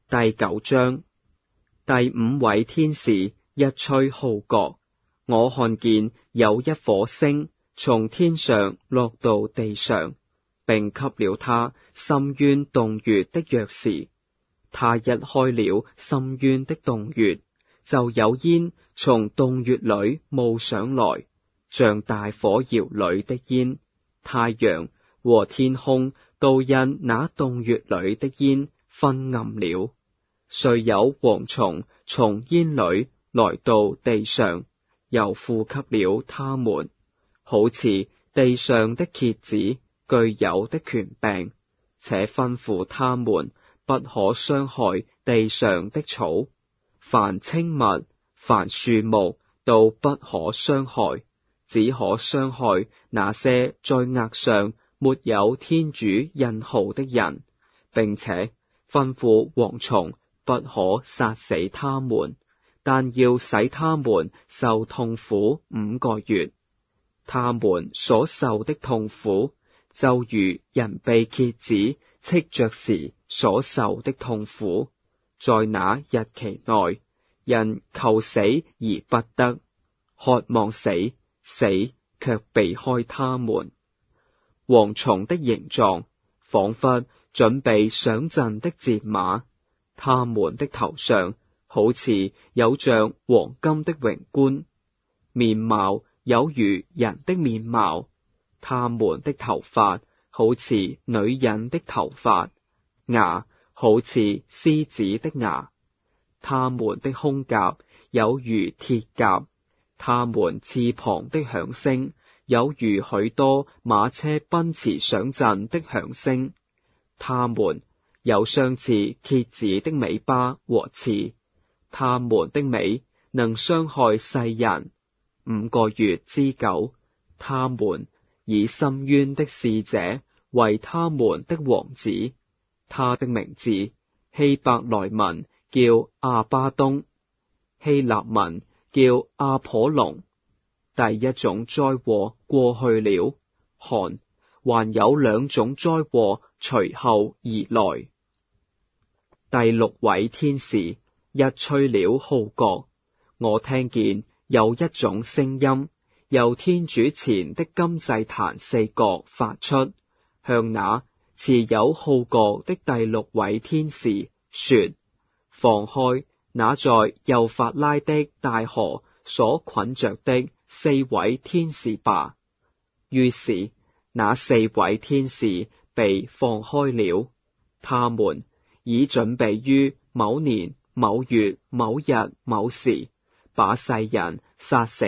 第9章。第5位天使一吹號角，我看見有一顆星從天上落到地上，並給了他深淵洞穴的鑰匙。他一開了深淵的洞穴，就有煙從洞穴裏冒上來，像大火窯裏的煙。太陽和天空都因那洞穴裏的煙昏暗了。遂有蝗蟲從煙裏來到地上，又呼給了他們，好似地上的蠍子具有的權柄，且吩咐他們不可傷害地上的草，凡青物、凡樹木都不可傷害，只可傷害那些在額上沒有天主印號的人，並且吩咐蝗蟲不可殺死他們，但要使他們受痛苦5個月。他們所受的痛苦，就如人被蠍子螫着時所受的痛苦。在那日期內，人求死而不得，渴望死，死卻避開他們。蝗蟲的形狀，仿佛準備上陣的戰馬，他們的頭上好似有像黃金的榮冠，面貌有如人的面貌，他們的頭髮好似女人的頭髮，牙好似獅子的牙，他們的胸甲有如鐵甲，他們翅膀的響聲有如許多馬車奔馳上陣的響聲，他們有相似蠍子的尾巴和刺，他們的尾能傷害世人。5個月之久，他們以深淵的使者為他們的王子，他的名字希伯來文叫阿巴東，希臘文叫阿頗龍。第一種災禍過去了，看，還有2種災禍隨後而來。第6位天使一吹了號角，我聽見有一種聲音由天主前的金祭壇4角發出，向那持有號角的第6位天使說：放開那在幼發拉的大河所捆着的4位天使吧。於是那4位天使被放開了，他們已準備於某年某月某日某時，把世人殺死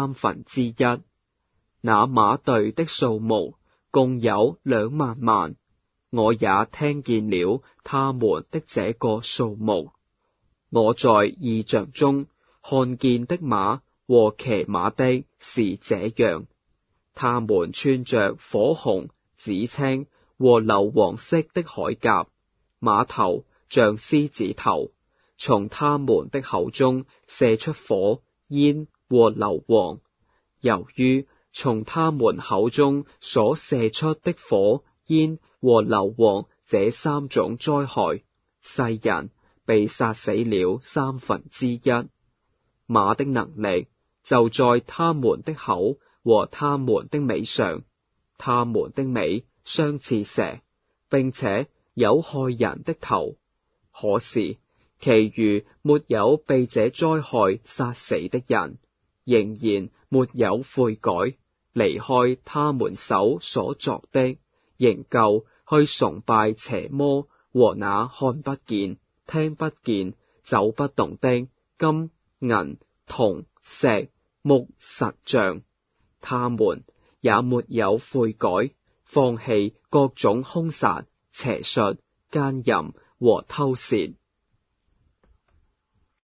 1/3。那馬隊的數目共有2萬萬，我也聽見了他們的這個數目。我在異象中看見的馬和騎馬的是這樣，他們穿着火紅、紫青和硫黃色的鎧甲，馬頭像獅子頭，從他們的口中射出火、煙和硫磺。由於從他們口中所射出的火、煙和硫磺這3種災害，世人被殺死了1/3。馬的能力就在他們的口和他們的尾上，他們的尾相似蛇，並且有害人的頭。可是其餘沒有被這災害殺死的人，仍然沒有悔改，離開他們手所作的，仍舊去崇拜邪魔和那看不見、聽不見、走不動的金、銀、銅、石、木神像。他們也沒有悔改，放棄各種兇殺、邪術、奸淫和偷竊。